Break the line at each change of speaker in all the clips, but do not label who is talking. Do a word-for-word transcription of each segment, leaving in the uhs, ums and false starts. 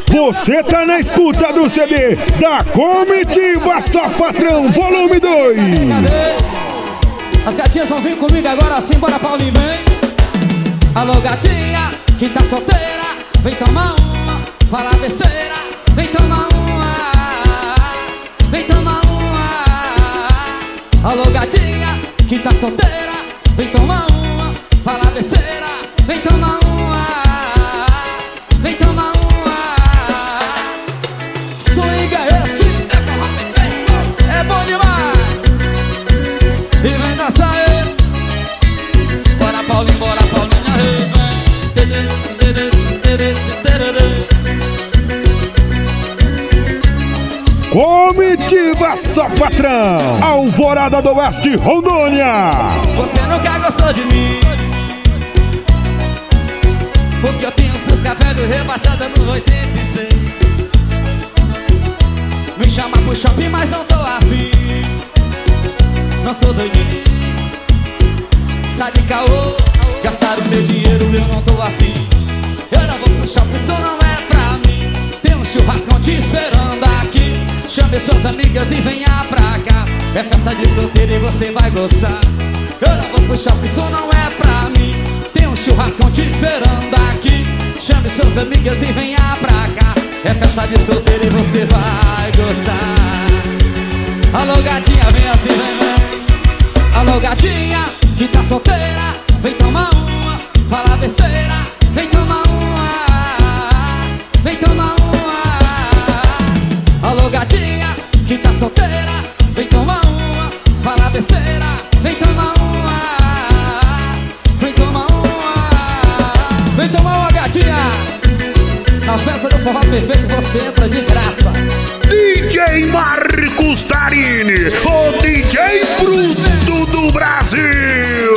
Você tá na escuta do C D da Comitiva Só Patrão, volume dois.
As gatinhas vão vir comigo agora sim, bora Paulinho, vem. Alô gatinha, que tá solteira, vem tomar uma, fala besteira, vem tomar uma, vem tomar uma. Alô gatinha, que tá solteira, vem tomar uma, fala besteira, vem tomar uma, vem tomar uma. Swing é esse, é bom demais. E vem dançar aí. Bora Paulinho, bora Paulinho.
Comitiva Só Patrão, Alvorada do Oeste, Rondônia.
Você nunca gostou de mim, porque eu tenho Fusca velho rebaixada no oitenta e seis. Me chama pro shopping, mas não tô afim. Não sou doidinho, tá de caô. Gastaram meu dinheiro, eu não tô afim. Eu não vou pro shopping, isso não é pra mim. Tem um churrascão te esperando aqui. Chame suas amigas e venha pra cá. É festa de solteiro e você vai gostar. Eu não vou pro shopping, isso não é pra mim. Tem um churrascão te esperando aqui. Chame suas amigas e venha pra cá. É festa de solteiro e você vai gostar. Alô gatinha, vem assim, vem, vem. Alô gatinha, que tá solteira, vem tomar uma, fala besteira, vem tomar uma, vem tomar uma. Alô gatinha, que tá solteira, vem tomar uma, fala besteira, vem tomar uma, vem tomar uma, vem tomar uma gatinha. Na festa do forró perfeito você entra de graça.
D J Marcos Tarini, o D J bruto do Brasil.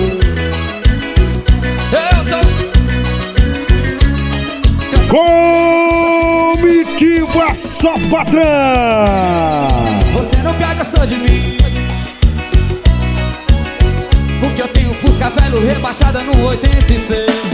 Comitiva Só Patrão.
Você nunca gostou de mim, porque eu tenho Fusca velho rebaixada no oitenta e seis.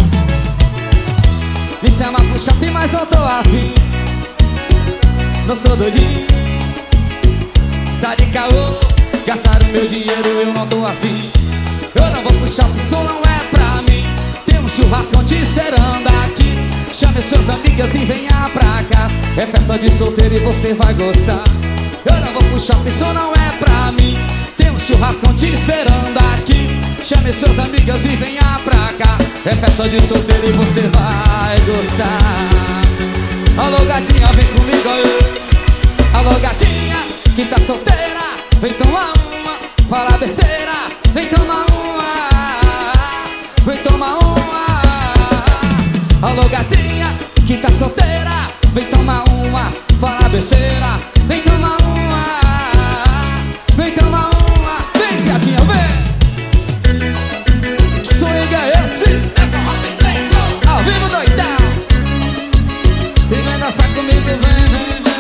Me chama pro shopping, mas não tô afim. Não sou doidinho, tá de caô. Gastaram meu dinheiro, eu não tô afim. Eu não vou pro shopping, isso não é pra mim. Tem um churrascão te esperando aqui. Chame suas amigas e venha pra cá. É festa de solteiro e você vai gostar. Eu não vou pro shopping, isso não é pra mim. Tem um churrascão te esperando aqui. Chame suas amigas e venha pra cá. É festa de solteiro e você vai gostar. Alô gatinha, vem comigo aí. Alô gatinha, que tá solteira, vem tomar uma, fala besteira, vem tomar uma, vem tomar uma. Alô gatinha, que tá solteira, vem tomar uma, fala besteira, vem tomar uma, vem tomar uma. Vem gatinha, vem. Swing é esse, ao vivo doidão. E vem dançar comigo, vem, vem, vem.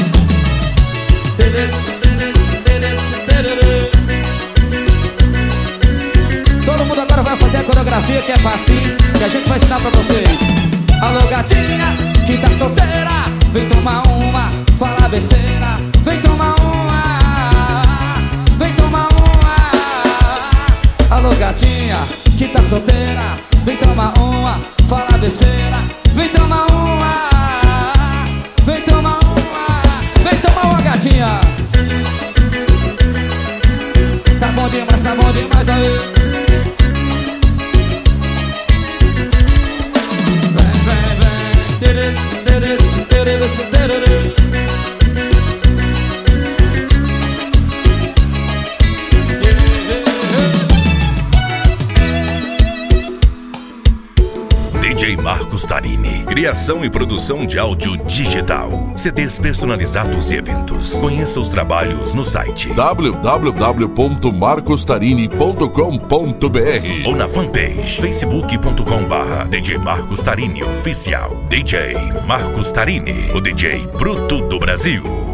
Todo mundo agora vai fazer a coreografia que é facinho, que a gente vai ensinar pra vocês. Alô gatinha, que tá solteira, vem tomar uma, fala besteira, vem tomar uma, vem tomar uma. Alô gatinha, que tá solteira, vem tomar uma, fala besteira, vem tomar uma, vem tomar uma, vem tomar uma gatinha. Tá bom demais, tá bom demais aí. Vem, vem, vem.
D J Marcos Tarini. Criação e produção de áudio digital. C Ds personalizados e eventos. Conheça os trabalhos no site
w w w ponto marcos tarini ponto com ponto b r
ou na fanpage facebook ponto com barra D J Marcos Tarini Oficial. D J Marcos Tarini, o D J bruto do Brasil.